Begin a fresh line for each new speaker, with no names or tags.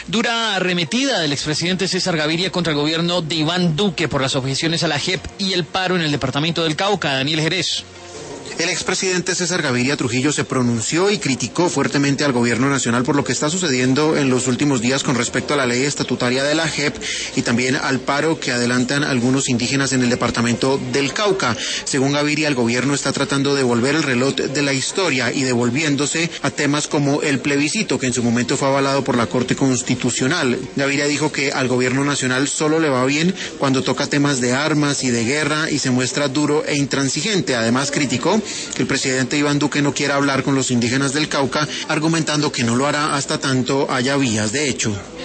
Dura arremetida del expresidente César Gaviria contra el gobierno de Iván Duque por las objeciones a la JEP y el paro en el departamento del Cauca. Daniel Jerez.
El expresidente César Gaviria Trujillo se pronunció y criticó fuertemente al gobierno nacional por lo que está sucediendo en los últimos días con respecto a la ley estatutaria de la JEP y también al paro que adelantan algunos indígenas en el departamento del Cauca. Según Gaviria, el gobierno está tratando de volver el reloj de la historia y devolviéndose a temas como el plebiscito, que en su momento fue avalado por la Corte Constitucional. Gaviria dijo que al gobierno nacional solo le va bien cuando toca temas de armas y de guerra y se muestra duro e intransigente. Además, criticó que el presidente Iván Duque no quiera hablar con los indígenas del Cauca, argumentando que no lo hará hasta tanto haya vías de hecho.